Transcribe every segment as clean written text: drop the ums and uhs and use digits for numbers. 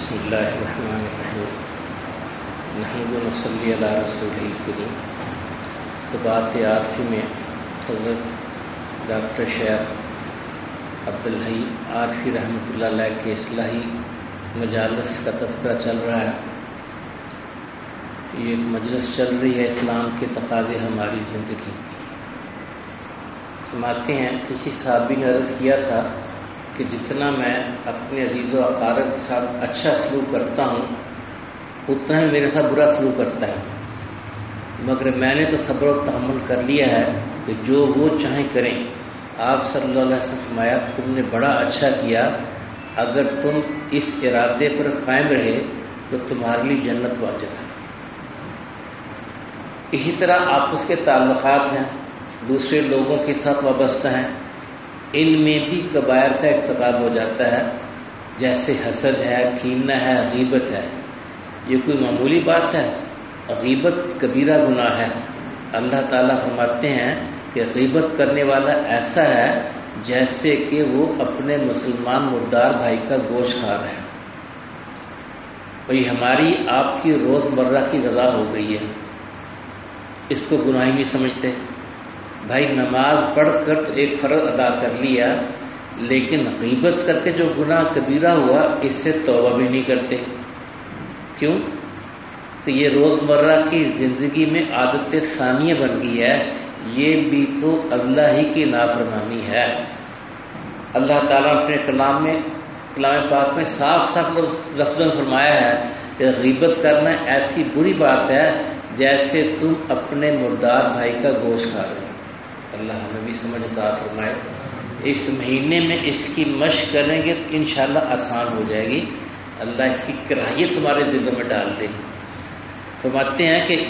بسم اللہ الرحمن الرحیم نحمد و نصلی علی رسولہ الکریم. خطبات عارفی میں حضرت ڈاکٹر شیخ عبدالحی عارفی رحمۃ اللہ علیہ کے اصلاحی مجالس کا تذکرہ چل رہا ہے. یہ ایک مجلس چل رہی ہے اسلام کے تقاضے ہماری زندگی. فرماتے ہیں کسی صحابی نے عرض کیا تھا کہ جتنا میں اپنے عزیز و اقارب کے ساتھ اچھا سلوک کرتا ہوں اتنا ہی میرے ساتھ برا سلوک کرتا ہے، مگر میں نے تو صبر و تحمل کر لیا ہے کہ جو وہ چاہیں کریں. آپ صلی اللہ علیہ وسلم فرمایا تم نے بڑا اچھا کیا، اگر تم اس ارادے پر قائم رہے تو تمہارے لیے جنت واجب ہے. اسی طرح آپس کے تعلقات ہیں، دوسرے لوگوں کے ساتھ وابستہ ہیں، ان میں بھی کبائر کا ارتکاب ہو جاتا ہے، جیسے حسد ہے، کینہ ہے، غیبت ہے. یہ کوئی معمولی بات ہے؟ غیبت کبیرہ گناہ ہے. اللہ تعالیٰ فرماتے ہیں کہ غیبت کرنے والا ایسا ہے جیسے کہ وہ اپنے مسلمان مردار بھائی کا گوشت کھا رہا ہے. اور یہ ہماری آپ کی روزمرہ کی غذا ہو گئی ہے، اس کو گناہ ہی نہیں سمجھتے. بھائی نماز پڑھ کر تو ایک فرض ادا کر لیا، لیکن غیبت کر کے جو گناہ کبیرہ ہوا اس سے توبہ بھی نہیں کرتے. کیوں؟ تو یہ روزمرہ کی زندگی میں عادت ثانیہ بن گئی ہے. یہ بھی تو اللہ ہی کی نافرمانی ہے. اللہ تعالیٰ اپنے کلام پاک میں صاف صاف لفظوں میں فرمایا ہے کہ غیبت کرنا ایسی بری بات ہے جیسے تم اپنے مردار بھائی کا گوشت کھا رہے ہو. اللہ ہمیں بھی سمجھ عطا فرمائے. اس مہینے میں اس کی مشق کریں گے تو انشاءاللہ آسان ہو جائے گی. اللہ اس کی کراہیت تمہارے دلوں میں ڈال دے. فرماتے ہیں کہ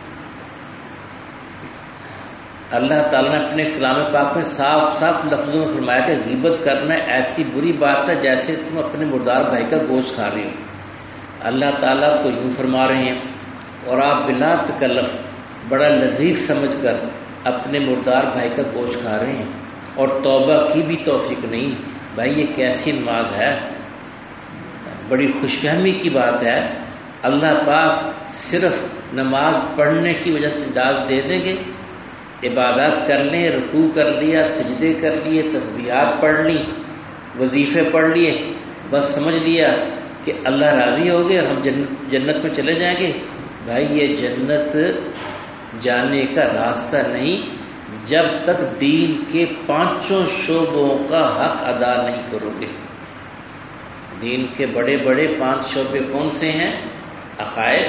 اللہ تعالیٰ نے اپنے کلام پاک میں صاف صاف لفظوں میں فرمایا کہ غیبت کرنا ایسی بری بات ہے جیسے تم اپنے مردار بھائی کا گوشت کھا رہے ہو. اللہ تعالیٰ تو یوں فرما رہے ہیں اور آپ بلا تکلف بڑا لذیذ سمجھ کر اپنے مردار بھائی کا گوشت کھا رہے ہیں اور توبہ کی بھی توفیق نہیں. بھائی یہ کیسی نماز ہے؟ بڑی خوش فہمی کی بات ہے. اللہ پاک صرف نماز پڑھنے کی وجہ سے اجازت دے دیں گے؟ عبادات کر لیں، رکوع کر لیا، سجدے کر لیے، تسبیحات پڑھ لی، وظیفے پڑھ لیے، بس سمجھ لیا کہ اللہ راضی ہو گئے اور ہم جنت میں چلے جائیں گے؟ بھائی یہ جنت جانے کا راستہ نہیں جب تک دین کے 5 شعبوں کا حق ادا نہیں کرو گے. دین کے بڑے بڑے 5 شعبے کون سے ہیں؟ عقائد،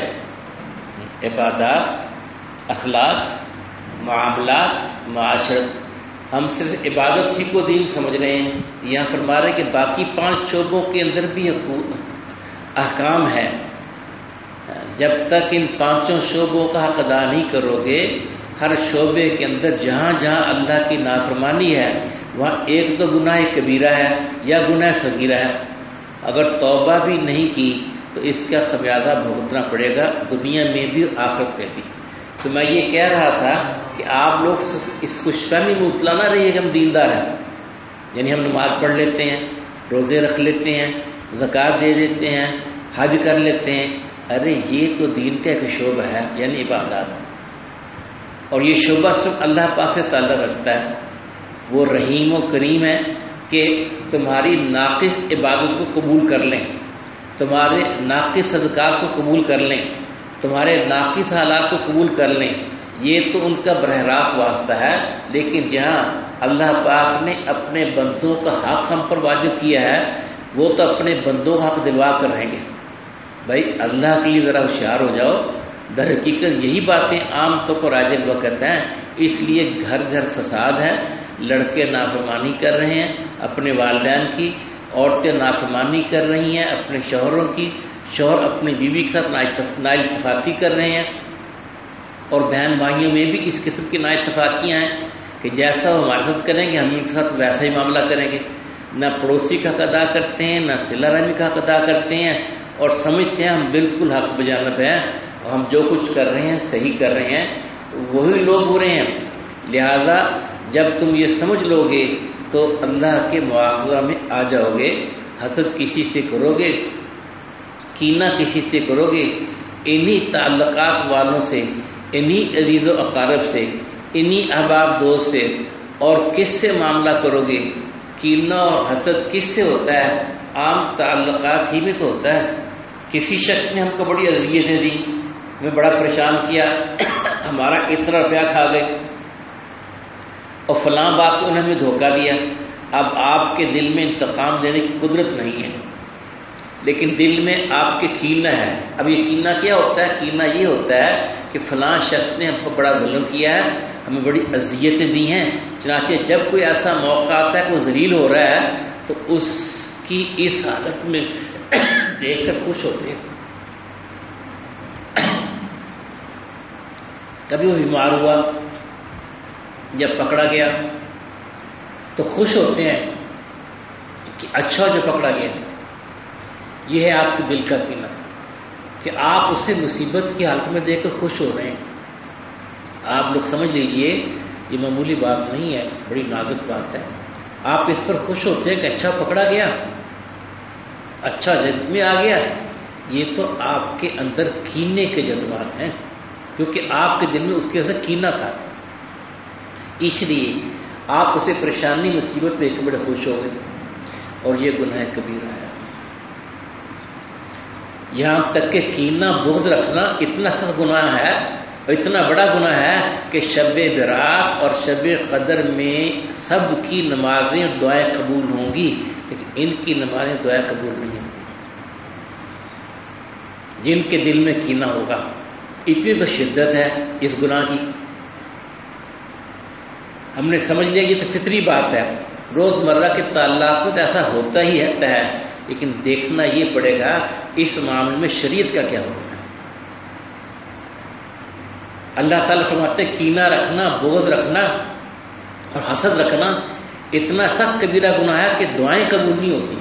عبادات، اخلاق، معاملات، معاشرت. ہم صرف عبادت ہی کو دین سمجھ رہے ہیں. یہاں فرما رہے کہ باقی 5 شعبوں کے اندر بھی احکام ہے. جب تک ان 5 شعبوں کا حق ادا نہیں کرو گے، ہر شعبے کے اندر جہاں جہاں اللہ کی نافرمانی ہے وہاں ایک تو گناہ کبیرہ ہے یا گناہ صغیرہ ہے. اگر توبہ بھی نہیں کی تو اس کا خمیازہ بھگتنا پڑے گا دنیا میں بھی اور آخرت میں بھی. تو میں یہ کہہ رہا تھا کہ آپ لوگ اس خوش فہمی میں مبتلا نہ رہیے کہ ہم دیندار ہیں، یعنی ہم نماز پڑھ لیتے ہیں، روزے رکھ لیتے ہیں، زکوٰۃ دے دیتے ہیں، حج کر لیتے ہیں. ارے یہ تو دین کا ایک شعبہ ہے، یعنی عبادات. اور یہ شعبہ صرف اللہ پاک سے تعلق رکھتا ہے. وہ رحیم و کریم ہے کہ تمہاری ناقص عبادت کو قبول کر لیں، تمہارے ناقص صدقات کو قبول کر لیں، تمہارے ناقص حالات کو قبول کر لیں. یہ تو ان کا براہ راست واسطہ ہے. لیکن جہاں اللہ پاک نے اپنے بندوں کا حق ہم پر واجب کیا ہے وہ تو اپنے بندوں کا حق دلوا کر رہیں گے. بھائی اللہ کے لیے ذرا ہوشیار ہو جاؤ. در حقیقت یہی باتیں عام طور پر راج الوقت ہیں. اس لیے گھر گھر فساد ہے. لڑکے نافرمانی کر رہے ہیں اپنے والدین کی، عورتیں نافرمانی کر رہی ہیں اپنے شوہروں کی، شوہر اپنی بیوی کے ساتھ نااتفاقی کر رہے ہیں، اور بہن بھائیوں میں بھی اس قسم کی نااتفاقیاں ہیں کہ جیسا وہ ہمارے ساتھ کریں گے ہم ان کے ساتھ ویسا ہی معاملہ کریں گے. نہ پڑوسی کا حق ادا کرتے ہیں، نہ صلہ رحمی کا حق ادا کرتے ہیں، اور سمجھتے ہیں ہم بالکل حق بجانب ہیں اور ہم جو کچھ کر رہے ہیں صحیح کر رہے ہیں. وہی لوگ برے ہیں. لہذا جب تم یہ سمجھ لو گے تو اللہ کے مواخذہ میں آ جاؤ گے. حسد کسی سے کرو گے کینہ کسی سے کرو گے انہی تعلقات والوں سے، انہی عزیز و اقارب سے، انہی احباب دوست سے، اور کس سے معاملہ کرو گے؟ کینہ اور حسد کس سے ہوتا ہے؟ عام تعلقات ہی میں تو ہوتا ہے۔ کسی شخص نے ہم کو بڑی اذیتیں دی، ہمیں بڑا پریشان کیا، ہمارا اتنا روپیہ کھا گئے، اور فلاں بات انہوں نے ہمیں دھوکہ دیا۔ اب آپ کے دل میں انتقام دینے کی قدرت نہیں ہے، لیکن دل میں آپ کے کینہ ہے۔ اب یہ کینہ کیا ہوتا ہے؟ کینہ یہ ہوتا ہے کہ فلاں شخص نے ہم کو بڑا ظلم کیا ہے، ہمیں بڑی اذیتیں دی ہیں، چنانچہ جب کوئی ایسا موقع آتا ہے کہ وہ ذلیل ہو رہا ہے تو اس کی اس حالت میں دیکھ کر خوش ہوتے ہیں۔ کبھی وہ بیمار ہوا، جب پکڑا گیا تو خوش ہوتے ہیں کہ اچھا جو پکڑا گیا۔ یہ ہے آپ کے دل کا کینہ کہ آپ اسے مصیبت کی حالت میں دیکھ کر خوش ہو رہے ہیں۔ آپ لوگ سمجھ لیجئے یہ معمولی بات نہیں ہے، بڑی نازک بات ہے۔ آپ اس پر خوش ہوتے ہیں کہ اچھا پکڑا گیا، اچھا جد میں آ گیا۔ یہ تو آپ کے اندر کینے کے جذبات ہیں، کیونکہ آپ کے دل میں اس کے اندر کینہ تھا، اس لیے آپ اسے پریشانی مصیبت دیکھ کر بڑے خوش ہو گئے، اور یہ گناہ کبیرہ ہے۔ یہاں تک کہ کینہ بغض رکھنا اتنا سخت گناہ ہے اور اتنا بڑا گناہ ہے کہ شب برات اور شب قدر میں سب کی نمازیں اور دعائیں قبول ہوں گی، لیکن ان کی نمازیں دعائیں قبول نہیں ہوں گی جن کے دل میں کینہ ہوگا۔ اتنی تو شدت ہے اس گناہ کی، ہم نے سمجھ لیا یہ تو فطری بات ہے، روزمرہ کے تعلقات میں ایسا ہوتا ہی رہتا ہے، لیکن دیکھنا یہ پڑے گا اس معاملے میں شریعت کا کیا ہوگا۔ اللہ تعالیٰ فرماتے ہیں کینہ رکھنا، بغض رکھنا اور حسد رکھنا اتنا سخت کبیرہ گناہ ہے کہ دعائیں قبول نہیں ہوتی۔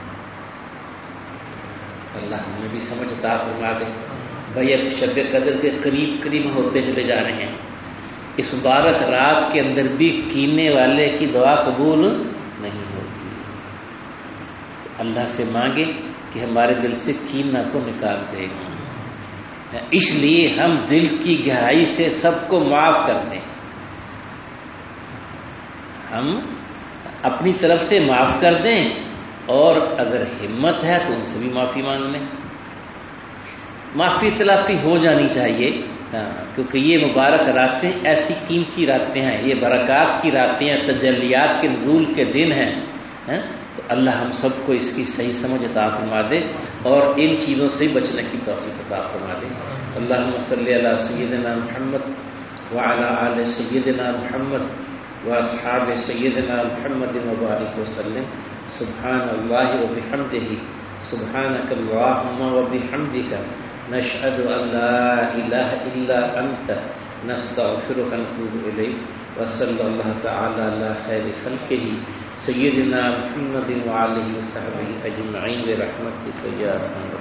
اللہ ہمیں بھی سمجھ عطا فرما دے۔ بھائی اب شب قدر کے قریب قریب ہوتے چلے جا رہے ہیں، اس مبارک رات کے اندر بھی کینے والے کی دعا قبول نہیں ہوگی۔ اللہ سے مانگے کہ ہمارے دل سے کینہ کو نکال دے، اس لیے ہم دل کی گہرائی سے سب کو معاف کر دیں، ہم اپنی طرف سے معاف کر دیں، اور اگر ہمت ہے تو ان سے بھی معافی مانگ لیں۔ معافی تلافی ہو جانی چاہیے، کیونکہ یہ مبارک راتیں ایسی قیمتی راتیں ہیں، یہ برکات کی راتیں ہیں، تجلیات کے نزول کے دن ہیں، تو اللہ ہم سب کو اس کی صحیح سمجھ عطا فرما دے اور ان چیزوں سے بچنے کی توفیق عطا فرما دے۔ اللہم صلی علی سیدنا محمد وعلی آل سیدنا محمد واصحاب سیدنا محمد وبارک وسلم۔ سبحان اللہ وبحمدہ، سبحانک اللہم وبحمدک، نشہد ان لا الہ الا انت، نستغفرک ونتوب الیک، وصلی اللہ تعالی علی خیر خلقہ سیدنا محمد وعلیہ وصحبہ اجمعین برحمتک یا ارحم الراحمین۔